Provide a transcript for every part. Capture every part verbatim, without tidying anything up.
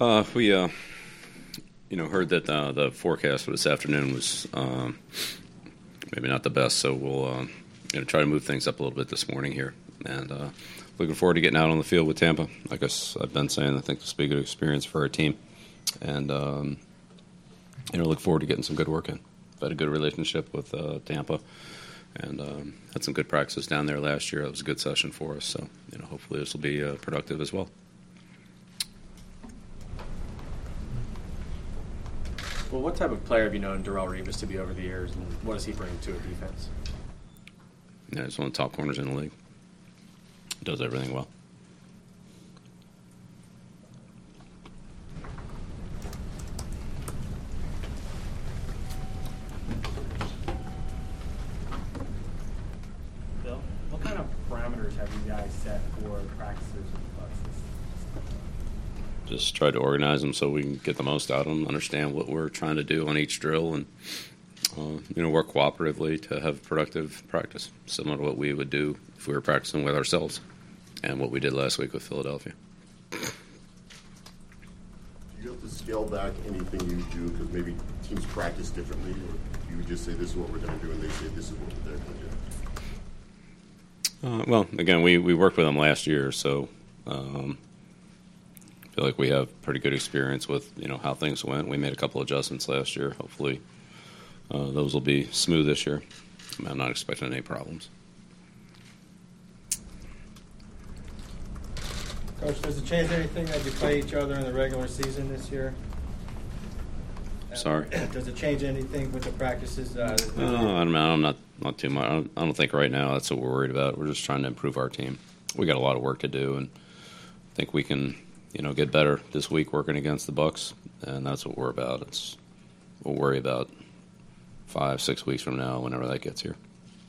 Uh, we, uh, you know, heard that uh, the forecast for this afternoon was um, maybe not the best, so we'll uh, you know, try to move things up a little bit this morning here. And uh, looking forward to getting out on the field with Tampa. Like I s- I've been saying, I think this will be a good experience for our team. And, um, you know, look forward to getting some good work in. I've had a good relationship with uh, Tampa and um, had some good practices down there last year. That was a good session for us. So, you know, hopefully this will be uh, productive as well. Well, what type of player have you known Darrelle Revis to be over the years, and what does he bring to a defense? Yeah, he's one of the top corners in the league. Does everything well. Bill, what kind of parameters have you guys set for practices with the Bucs? Just try to organize them so we can get the most out of them, understand what we're trying to do on each drill, and uh, you know, work cooperatively to have productive practice, similar to what we would do if we were practicing with ourselves and what we did last week with Philadelphia. Do you have to scale back anything you do because maybe teams practice differently, or you would just say this is what we're going to do and they say this is what they're going to do? Uh, well, again, we, we worked with them last year, so um, I feel like we have pretty good experience with, you know, how things went. We made a couple adjustments last year. Hopefully uh, those will be smooth this year. I mean, I'm not expecting any problems. Coach, does it change anything that you play each other in the regular season this year? Sorry? Does it change anything with the practices? Uh, No, I'm not, I'm not, not too much. I don't, I don't think right now that's what we're worried about. We're just trying to improve our team. We got a lot of work to do, and I think we can, you know, get better this week working against the Bucs, and that's what we're about. It's we'll worry about five, six weeks from now, whenever that gets here.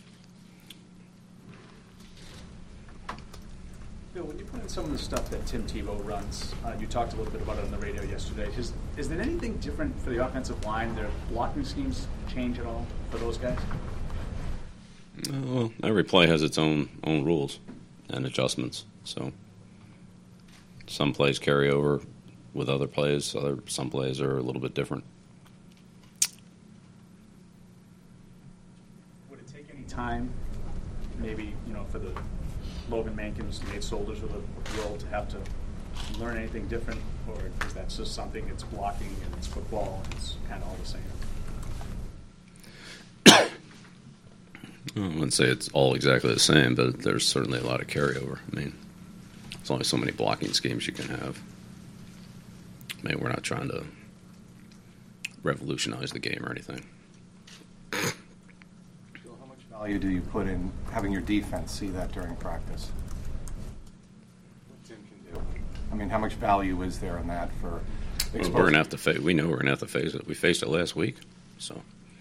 Bill, when you put in some of the stuff that Tim Tebow runs, uh, you talked a little bit about it on the radio yesterday. Is, is there anything different for the offensive line? Their blocking schemes change at all for those guys? Uh, well, every play has its own own rules and adjustments. So some plays carry over with other plays. Other some plays are a little bit different. Would it take any time, maybe, you know, for the Logan Mankins, Nate Soldiers with a role to have to learn anything different, or is that just something, it's blocking and it's football and it's kind of all the same? I wouldn't say it's all exactly the same, but there's certainly a lot of carryover. I mean, there's only so many blocking schemes you can have. I mean, we're not trying to revolutionize the game or anything. Bill, how much value do you put in having your defense see that during practice? What Tim can do. I mean, how much value is there in that for Well, we're gonna have to face. We know we're gonna have to face it. We faced it last week, so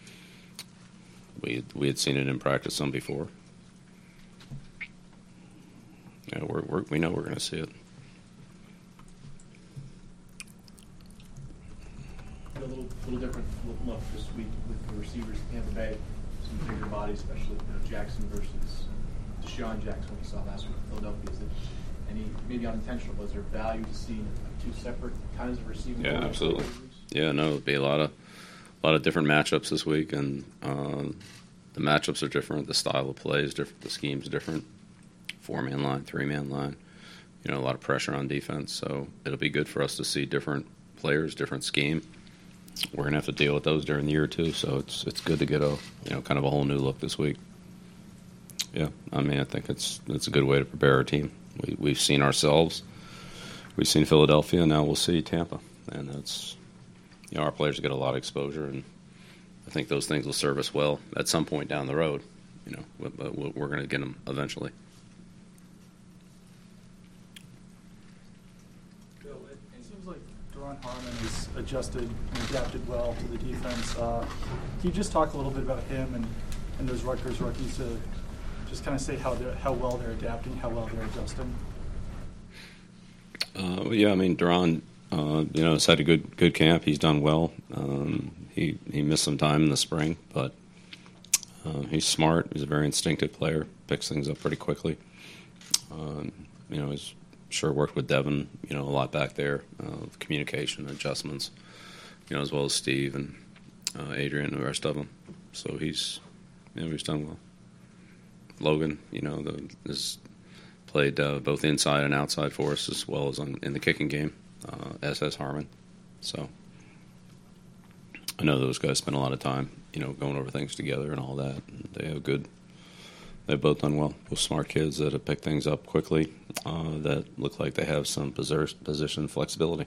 we we had seen it in practice some before. Yeah, we're, we're we know we're gonna see it. A little, little different look this week with the receivers in Tampa Bay. Some bigger bodies, especially you know, Jackson versus Deshaun Jackson, we saw last week in Philadelphia. Is it any maybe unintentional? Was there value to see two separate kinds of receiving? Yeah, absolutely. Yeah, no, it'll be a lot of a lot of different matchups this week, and um, the matchups are different. The style of play is different. The scheme's different. Four-man line, three-man line. You know, a lot of pressure on defense. So it'll be good for us to see different players, different scheme. We're gonna have to deal with those during the year too. So it's it's good to get a you know kind of a whole new look this week. Yeah, I mean, I think it's it's a good way to prepare our team. We we've seen ourselves. We've seen Philadelphia, now we'll see Tampa, and that's you know our players get a lot of exposure, and I think those things will serve us well at some point down the road. You know, but we're going to get them eventually. Bill, it, it seems like Duron Harmon has adjusted and adapted well to the defense. Uh, can you just talk a little bit about him and, and those Rutgers rookies to just kind of say how how well they're adapting, how well they're adjusting? Uh, yeah, I mean, Duron, uh, you know, has had a good good camp. He's done well. Um, he he missed some time in the spring, but uh, he's smart. He's a very instinctive player. Picks things up pretty quickly. Um, you know, he's sure worked with Devin, you know, a lot back there, uh, communication, adjustments, you know, as well as Steve and uh, Adrian and the rest of them. So he's, you know, he's done well. Logan, you know, the, has played uh, both inside and outside for us, as well as on, in the kicking game, uh, as has Harmon. So I know those guys spend a lot of time, you know, going over things together and all that. And they have good. They've both done well. Both smart kids that have picked things up quickly, uh, that look like they have some posi- position flexibility.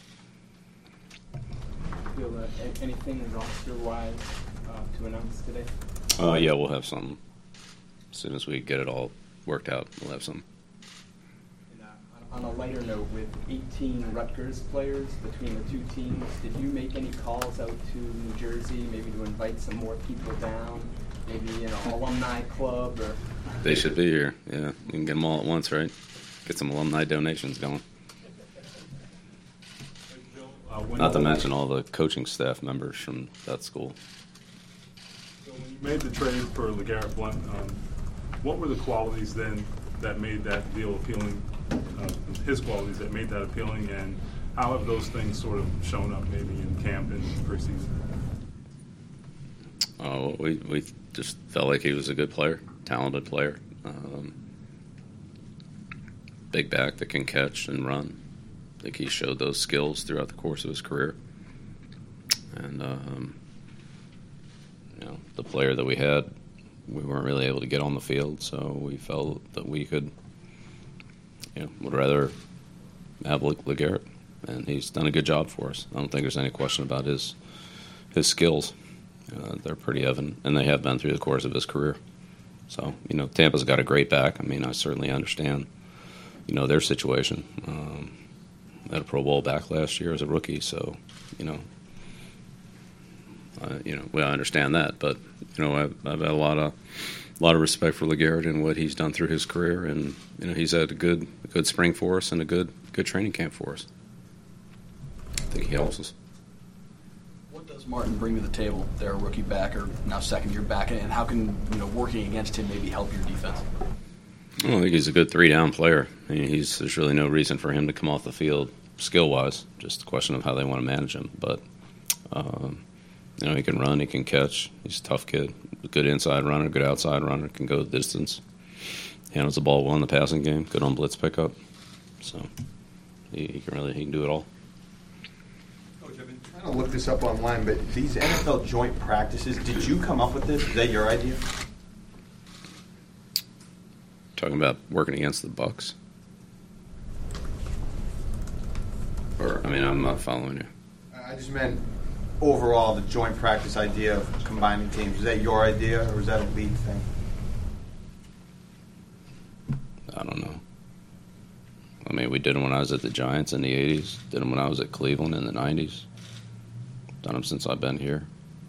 Feel uh, a- anything roster-wise uh, to announce today? Uh, yeah, we'll have some. As soon as we get it all worked out, we'll have some. And, uh, on a lighter note, with eighteen Rutgers players between the two teams, did you make any calls out to New Jersey, maybe to invite some more people down? Maybe, you know, alumni club or... They should be here, yeah. We can get them all at once, right? Get some alumni donations going. Uh, Not to mention all the coaching staff members from that school. So when you made the trade for LeGarrette Blount, um, what were the qualities then that made that deal appealing, uh, his qualities that made that appealing, and how have those things sort of shown up maybe in camp and preseason? Uh, we we just felt like he was a good player, talented player, um, big back that can catch and run. I think he showed those skills throughout the course of his career. And um, you know, the player that we had, we weren't really able to get on the field, so we felt that we could, you know, would rather have LeGarrette, and he's done a good job for us. I don't think there's any question about his his skills. Uh, they're pretty evident, and they have been through the course of his career. So, you know, Tampa's got a great back. I mean, I certainly understand, you know, their situation. Um, had a Pro Bowl back last year as a rookie, so, you know, uh, you know, well, I understand that. But, you know, I've, I've had a lot of, a lot of respect for LeGarrette and what he's done through his career, and you know, he's had a good, a good spring for us and a good, good training camp for us. I think he helps us. What does Martin bring to the table? They're a rookie back, or now second year back, and how can, you know, working against him maybe help your defense? I think he's a good three-down player. I mean, he's there's really no reason for him to come off the field skill-wise. Just a question of how they want to manage him. But um, you know, he can run, he can catch. He's a tough kid. A good inside runner, good outside runner. Can go the distance. Handles the ball well in the passing game. Good on blitz pickup. So he, he can really he can do it all. Coach, I've been trying to look this up online, but these N F L joint practices, did you come up with this? Is that your idea? Talking about working against the Bucks? Or, I mean, I'm not following you. I just meant overall the joint practice idea of combining teams. Is that your idea, or is that a league thing? I don't know. I mean, we did them when I was at the Giants in the eighties. Did them when I was at Cleveland in the nineties. Done them since I've been here.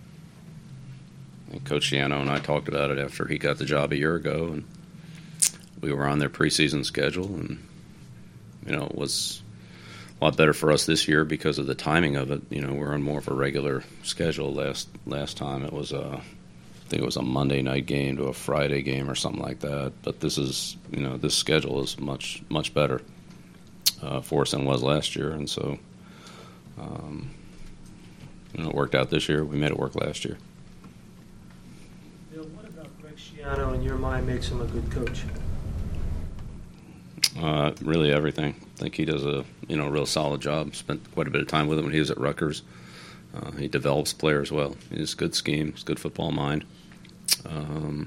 And Coach Shiano and I talked about it after he got the job a year ago, and we were on their preseason schedule, and you know, it was a lot better for us this year because of the timing of it. You know, we're on more of a regular schedule. Last last time it was a, I think it was a Monday night game to a Friday game or something like that. But this is, you know, this schedule is much much better uh, for us than it was last year, and so um, you know, it worked out this year. We made it work last year. Bill, what about Greg Schiano in your mind makes him a good coach? Uh, really everything. I think he does a you know real solid job. Spent quite a bit of time with him when he was at Rutgers. Uh, he develops players well. He has good scheme. He's good football mind. Um,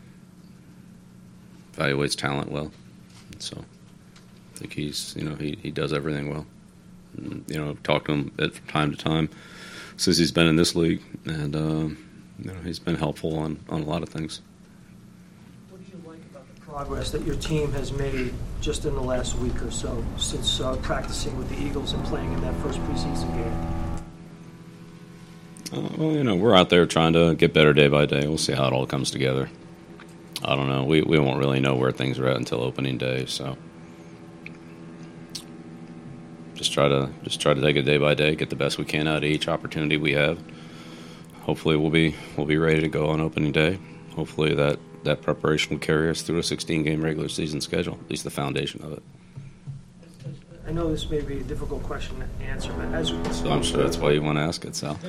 evaluates talent well. So I think he's you know he, he does everything well. And, you know, I've talked to him a bit from time to time since he's been in this league, and um, you know he's been helpful on, on a lot of things. Progress that your team has made just in the last week or so since uh, practicing with the Eagles and playing in that first preseason game? Uh, well, you know, we're out there trying to get better day by day. We'll see how it all comes together. I don't know. We we won't really know where things are at until opening day, so just try to just try to take it day by day, get the best we can out of each opportunity we have. Hopefully, we'll be we'll be ready to go on opening day. Hopefully that. That preparation will carry us through a sixteen-game regular season schedule, at least the foundation of it. I know this may be a difficult question to answer, but as So I'm sure that's why you want to ask it, Sal.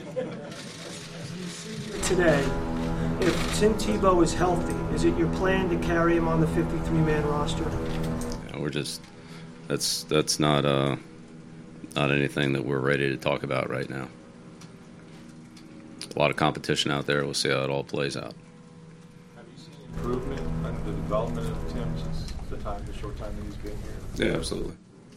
today, if Tim Tebow is healthy, is it your plan to carry him on the fifty-three man roster? Yeah, we're just that's that's not uh not anything that we're ready to talk about right now. A lot of competition out there. We'll see how it all plays out. Have you seen improvement in the development of Tim since the time, the short time that he's been here? Yeah, absolutely.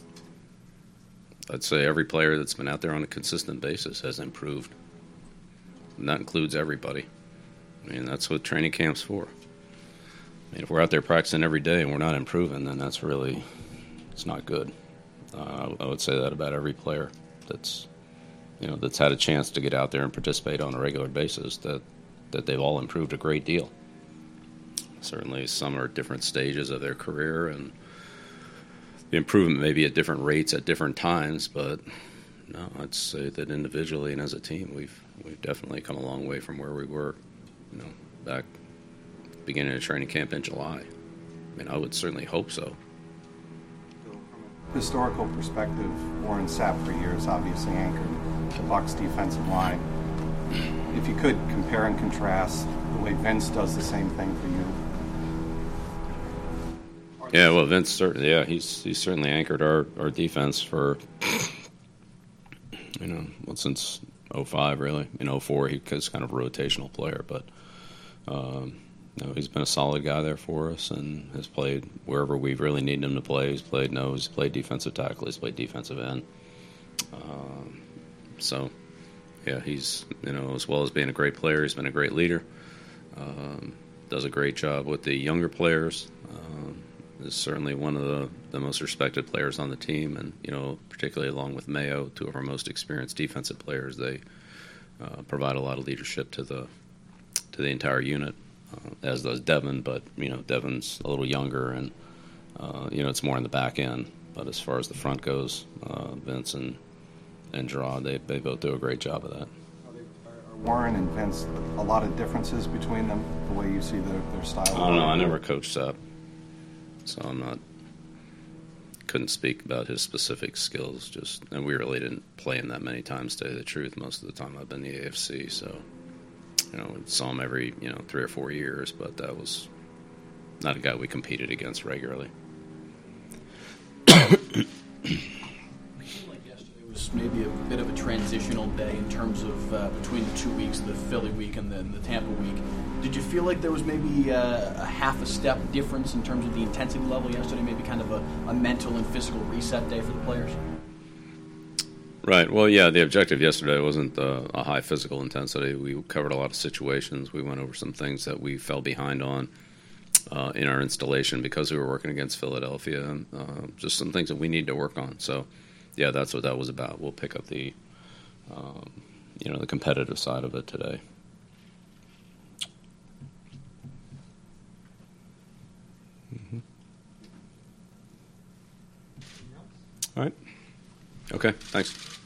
I'd say every player that's been out there on a consistent basis has improved. And that includes everybody. I mean, that's what training camp's for. I mean, if we're out there practicing every day and we're not improving, then that's really, it's not good. Uh, I would say that about every player that's, you know, that's had a chance to get out there and participate on a regular basis, that, that they've all improved a great deal. Certainly some are at different stages of their career, and the improvement may be at different rates at different times, but no, I'd say that individually and as a team, we've we've definitely come a long way from where we were, you know, back beginning of training camp in July. I mean, I would certainly hope so. Historical perspective, Warren Sapp for years obviously anchored the Bucs defensive line. If you could compare and contrast the way Vince does the same thing for you. Yeah, well, Vince certainly, yeah, he's he's certainly anchored our, our defense for, you know, well, since oh five, really. In oh four, he was kind of a rotational player, but um, you know, he's been a solid guy there for us and has played wherever we've really needed him to play. He's played nose, he's played defensive tackle, he's played defensive end. Um, so, yeah, he's, you know, as well as being a great player, he's been a great leader. Um, does a great job with the younger players. Um, is certainly one of the, the most respected players on the team, and, you know, particularly along with Mayo, two of our most experienced defensive players, they uh, provide a lot of leadership to the to the entire unit, uh, as does Devin, but, you know, Devin's a little younger, and, uh, you know, it's more in the back end. But as far as the front goes, uh, Vince and, and Gerard, they, they both do a great job of that. Are Warren and Vince a lot of differences between them, the way you see their, their style? I don't know. I never coached Sapp, so I'm not, couldn't speak about his specific skills. Just, and we really didn't play him that many times, to tell you the truth. Most of the time I've been in the A F C, so, you know, we saw him every, you know, three or four years, but that was not a guy we competed against regularly. It was maybe a bit of a transitional day in terms of uh, between the two weeks, the Philly week and then the Tampa week. Did you feel like there was maybe uh, a half a step difference in terms of the intensity level yesterday, maybe kind of a, a mental and physical reset day for the players? Right. Well, yeah, the objective yesterday wasn't uh, a high physical intensity. We covered a lot of situations. We went over some things that we fell behind on uh, in our installation because we were working against Philadelphia, and uh, just some things that we need to work on. So, yeah, that's what that was about. We'll pick up the, um, you know, the competitive side of it today. Mm-hmm. All right. Okay, thanks.